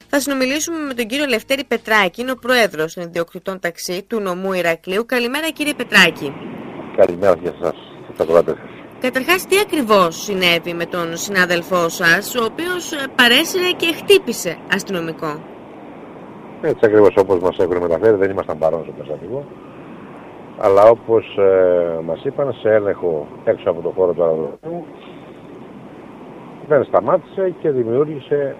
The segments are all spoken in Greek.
Θα συνομιλήσουμε με τον κύριο Λευτέρη Πετράκη, είναι ο πρόεδρος των ιδιοκτητών ταξί του νομού Ηρακλείου. Καλημέρα κύριε Πετράκη. Καλημέρα για σας, τα κοράτες σας. Καταρχάς, τι ακριβώς συνέβη με τον συνάδελφό σας, ο οποίος παρέσυρε και χτύπησε αστυνομικό? Έτσι ακριβώς όπως μας έχουν μεταφέρει, δεν ήμασταν παρόν στο περιστατικό. Αλλά όπως μας είπαν, σε έλεγχο έξω από το χώρο του αεροδρομίου, δεν σταμάτησε και δημιούργησε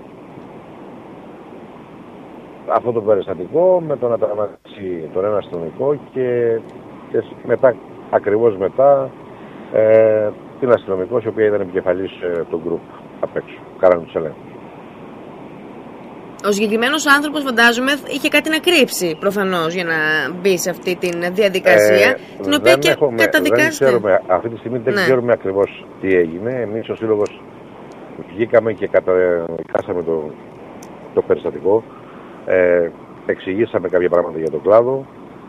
αυτό το περιστατικό με το να τραυματίσει τον ένα αστυνομικό και μετά, ακριβώς μετά, την αστυνομικός, η οποία ήταν επικεφαλής του γκρουπ απ' έξω. Κάνανε τους ελέγχους. Ο συγκεκριμένος άνθρωπος, φαντάζομαι, είχε κάτι να κρύψει προφανώς για να μπει σε αυτή τη διαδικασία, την οποία και καταδικάζεται. Αυτή τη στιγμή δεν ξέρουμε ακριβώς τι έγινε. Εμείς ο Σύλλογος βγήκαμε και καταδικάσαμε το περιστατικό. Εξηγήσαμε κάποια πράγματα για τον κλάδο.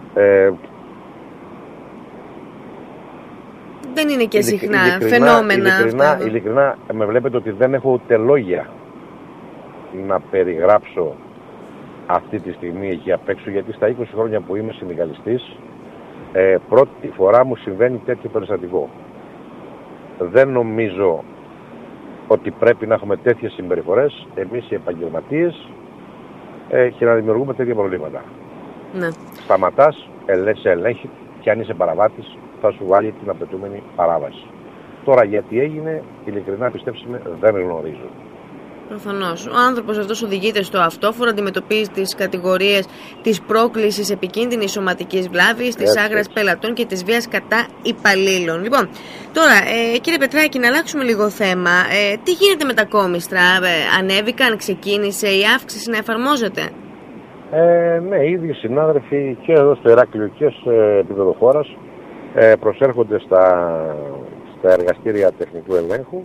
Δεν είναι και συχνά φαινόμενα αυτά. Ειλικρινά, με βλέπετε ότι δεν έχω ούτε λόγια να περιγράψω αυτή τη στιγμή εκεί απ' έξω, γιατί στα 20 χρόνια που είμαι συνδικαλιστής, πρώτη φορά μου συμβαίνει τέτοιο περιστατικό. Δεν νομίζω ότι πρέπει να έχουμε τέτοιες συμπεριφορές εμείς οι επαγγελματίες και να δημιουργούμε τέτοια προβλήματα. Ναι. Σταματάς, σε ελέγχει και αν είσαι παραβάτης θα σου βάλει την απαιτούμενη παράβαση. Τώρα γιατί έγινε, ειλικρινά πιστέψτε, δεν γνωρίζω. Προφανώς. Ο άνθρωπος αυτός οδηγείται στο αυτόφορο, αντιμετωπίζει τις κατηγορίες της πρόκλησης επικίνδυνης σωματικής βλάβης, της άγρας πελατών και της βίας κατά υπαλλήλων. Λοιπόν, τώρα, κύριε Πετράκη, να αλλάξουμε λίγο θέμα. Τι γίνεται με τα κόμιστρα, ανέβηκαν, ξεκίνησε η αύξηση να εφαρμόζεται? Ναι, ήδη οι συνάδελφοι και εδώ στο Ηράκλειο και σε επίπεδο χώρας προσέρχονται στα εργαστήρια τεχνικού ελέγχου,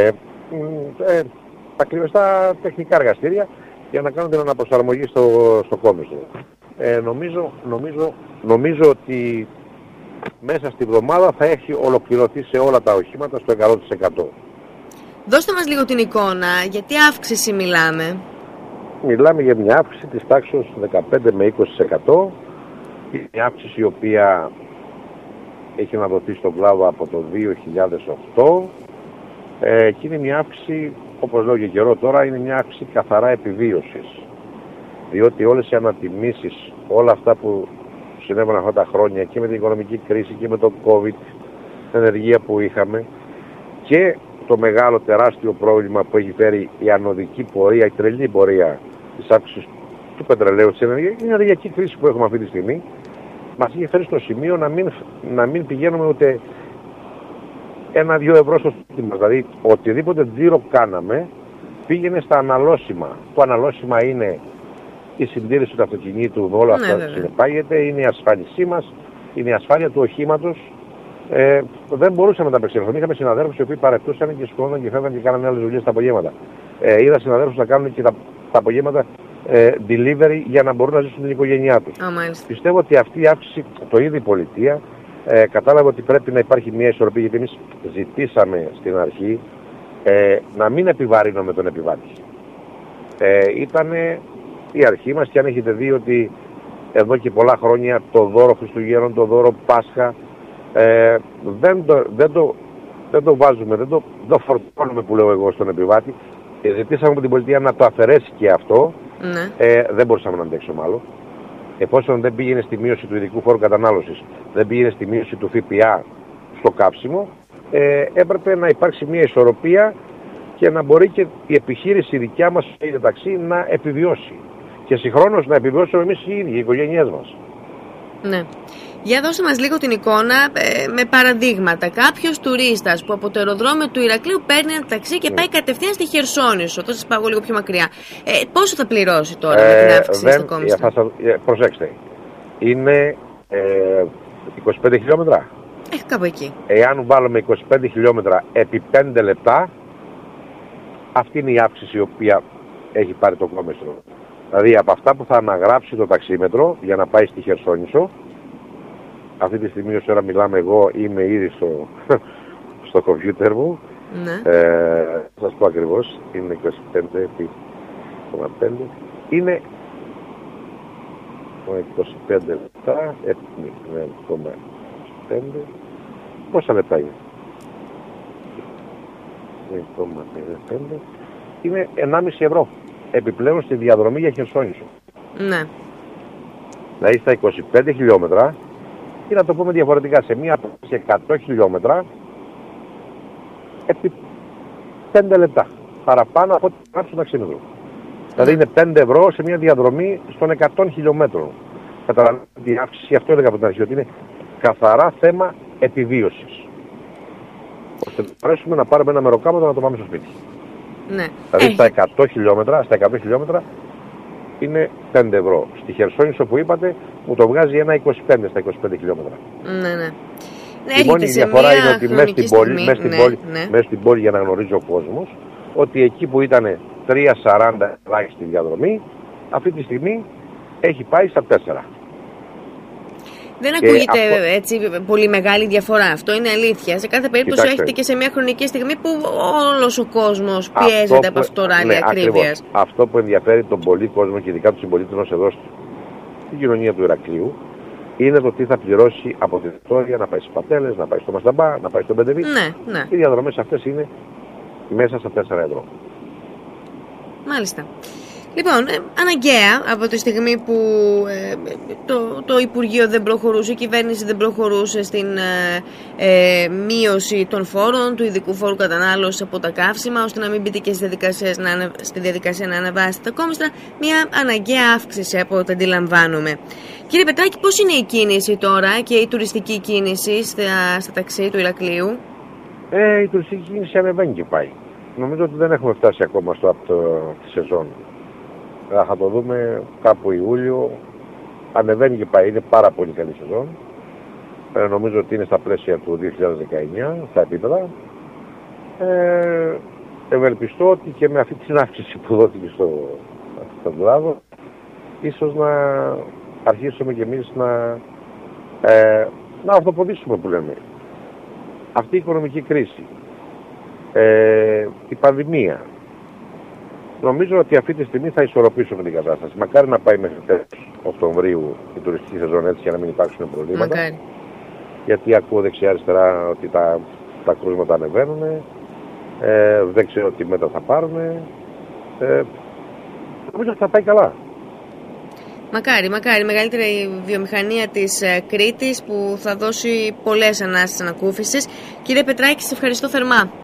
στα τεχνικά εργαστήρια, για να κάνουν την αναπροσαρμογή στο κόμιστρο. Νομίζω ότι μέσα στη βδομάδα θα έχει ολοκληρωθεί σε όλα τα οχήματα στο 100%. Δώστε μας λίγο την εικόνα, γιατί αύξηση μιλάμε? Μιλάμε για μια αύξηση της τάξης 15 με 20%. Μια αύξηση η οποία έχει αναδοθεί στον κλάδο από το 2008 και είναι μια αύξηση, όπως λέω και καιρό τώρα, είναι μια αύξηση καθαρά επιβίωσης. Διότι όλες οι ανατιμήσεις, όλα αυτά που συνέβαιναν αυτά τα χρόνια και με την οικονομική κρίση και με το COVID, την ενεργεία που είχαμε και το μεγάλο τεράστιο πρόβλημα που έχει φέρει η ανωδική πορεία, η τρελή πορεία της αύξησης του πετρελαίου, της ενεργείας, η ενεργειακή κρίση που έχουμε αυτή τη στιγμή, μας είχε φέρει στο σημείο να μην πηγαίνουμε ούτε 1-2 ευρώ στο σπίτι μας. Δηλαδή, οτιδήποτε τζίρο κάναμε πήγαινε στα αναλώσιμα. Το αναλώσιμα είναι η συντήρηση του αυτοκινήτου, όλα αυτά που συνεπάγεται, είναι η ασφάλισή μας, είναι η ασφάλεια του οχήματος. Δεν μπορούσαμε να τα απεξέλθουμε. Είχαμε συναδέλφους οι οποίοι παρεπτούσαν και σκόνονταν και φεύγαν και κάνανε άλλες δουλειές τα απογεύματα. Είδα συναδέλφους να κάνουν και τα απογεύματα delivery για να μπορούν να ζήσουν την οικογένειά τους. Πιστεύω ότι αυτή η αύξηση, το είδε η πολιτεία, κατάλαβε ότι πρέπει να υπάρχει μια ισορροπία, γιατί εμείς ζητήσαμε στην αρχή να μην επιβαρύνουμε τον επιβάτη. Ήταν η αρχή μας, και αν έχετε δει ότι εδώ και πολλά χρόνια το δώρο Χριστουγέννων, το δώρο Πάσχα, δεν το βάζουμε, δεν το φορτώνουμε, που λέω εγώ, στον επιβάτη. Ζητήσαμε από την πολιτεία να το αφαιρέσει και αυτό. Δεν μπορούσαμε να αντέξουμε άλλο. Εφόσον δεν πήγαινε στη μείωση του ειδικού φόρου κατανάλωσης, δεν πήγαινε στη μείωση του ΦΠΑ στο κάψιμο, έπρεπε να υπάρξει μια ισορροπία και να μπορεί και η επιχείρηση δικιά μας η ταξί να επιβιώσει. Και συγχρόνως να επιβιώσουμε εμείς οι ίδιοι, οι οικογένειές μας. Ναι. Για δώστε μας λίγο την εικόνα με παραδείγματα. Κάποιος τουρίστας που από το αεροδρόμιο του Ηρακλείου παίρνει ένα ταξί και πάει κατευθείαν στη Χερσόνησο. Τώρα σας πάω λίγο πιο μακριά. Πόσο θα πληρώσει τώρα με την αύξηση στο κόμιστρο? Προσέξτε. Είναι 25 χιλιόμετρα. Κάπου εκεί. Εάν βάλουμε 25 χιλιόμετρα επί 5 λεπτά, αυτή είναι η αύξηση η οποία έχει πάρει το κόμιστρο. Δηλαδή από αυτά που θα αναγράψει το ταξίμετρο για να πάει στη Χερσόνησο, αυτή τη στιγμή όσο ώρα μιλάμε εγώ είμαι ήδη στο κομπιούτερ μου. Ναι. Θα σας πω ακριβώς, είναι 25 επί 0,5. είναι 25 λεπτά, 0,25, πόσα λεπτά είναι? 0,05, είναι 1,5 ευρώ επιπλέον στη διαδρομή για Χερσόνησο. Ναι. Δηλαδή στα 25 χιλιόμετρα, ή να το πούμε διαφορετικά, σε μία σε 100 χιλιόμετρα, επί 5 λεπτά παραπάνω από ό,τι γράψει το ταξίδι. Δηλαδή είναι 5 ευρώ σε μια διαδρομή των 100 χιλιόμετρων. Καταλαβαίνετε την αύξηση, αυτό έλεγα από την αρχή, ότι είναι καθαρά θέμα επιβίωσης. Ώστε να μπορέσουμε να πάρουμε ένα μεροκάματο να το πάμε στο σπίτι. Ναι. Δηλαδή στα 100 χιλιόμετρα είναι 5 ευρώ. Στη Χερσόνησο που είπατε μου το βγάζει ένα 25 στα 25 χιλιόμετρα. Ναι, ναι. Η μόνη διαφορά είναι ότι μέσα στην πόλη, για να γνωρίζει ο κόσμος, ότι εκεί που ήταν 3,40 ελάχιστη διαδρομή, αυτή τη στιγμή έχει πάει στα 4. Δεν ακούγεται έτσι πολύ μεγάλη διαφορά. Αυτό είναι αλήθεια. Σε κάθε περίπτωση έχετε και σε μια χρονική στιγμή που όλος ο κόσμος πιέζεται από αυτό το ράλι ακρίβειας. Αυτό που ενδιαφέρει τον πολύ κόσμο και ειδικά τους συμπολίτες μας εδώ στην κοινωνία του Ηρακλείου είναι το τι θα πληρώσει από τη Βικτόρια να πάει στις Πατέλες, να πάει στο Μασταμπά, να πάει στο Πεντεβί. Ναι. Οι διαδρομές αυτές είναι μέσα στα 4 ευρώ. Μάλιστα. Λοιπόν, αναγκαία από τη στιγμή που το Υπουργείο δεν προχωρούσε, η κυβέρνηση δεν προχωρούσε στην μείωση των φόρων, του ειδικού φόρου κατανάλωσης από τα καύσιμα, ώστε να μην μπείτε και στη διαδικασία να ανεβάσετε τα κόμιστρα, μια αναγκαία αύξηση από ό,τι αντιλαμβάνομαι. Κύριε Πετράκη, πώς είναι η κίνηση τώρα και η τουριστική κίνηση στα ταξί του Ηρακλείου? Η τουριστική κίνηση ανεβαίνει και πάει. Νομίζω ότι δεν έχουμε φτάσει ακόμα στο τη σεζόν. Θα το δούμε κάπου Ιούλιο. Ανεβαίνει και πάει. Είναι πάρα πολύ καλή σεζόν. Νομίζω ότι είναι στα πλαίσια του 2019, στα επίπεδα. Ευελπιστώ ότι και με αυτή την αύξηση που δόθηκε στον κλάδο, ίσως να αρχίσουμε κι εμείς να ορθοποδήσουμε, που λέμε. Αυτή η οικονομική κρίση, η πανδημία, νομίζω ότι αυτή τη στιγμή θα ισορροπήσουμε την κατάσταση. Μακάρι να πάει μέχρι τέλος Οκτωβρίου η τουριστική σεζόν έτσι για να μην υπάρξουν προβλήματα. Μακάρι. Γιατί ακούω δεξιά-αριστερά ότι τα κρούσματα ανεβαίνουν. Δεν ξέρω τι μέτρα θα πάρουν. Νομίζω ότι θα πάει καλά. Μακάρι. Μεγαλύτερη βιομηχανία της Κρήτης που θα δώσει πολλές ανάστες ανακούφισης. Κύριε Πετράκη, σας ευχαριστώ θερμά.